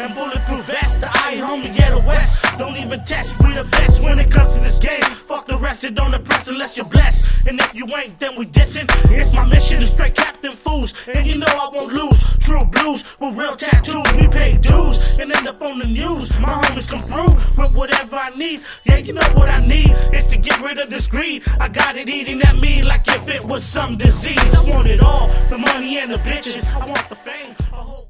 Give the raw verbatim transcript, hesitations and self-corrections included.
and bulletproof vest. The I homie, yeah, the West. Don't even test, we the best when it comes to this game. Fuck the rest, it don't impress unless you're blessed. And if you ain't, then we dissing. It's my mission to straight captain fools, and you know I won't lose. True blues with real tattoos, we pay dues and end up on the news. My homies come through with whatever I need. Yeah, you know what I need is to get rid of this greed. I got it eating at me like if it was some disease. I want it all, the money and the bitches. I want the fame. I hope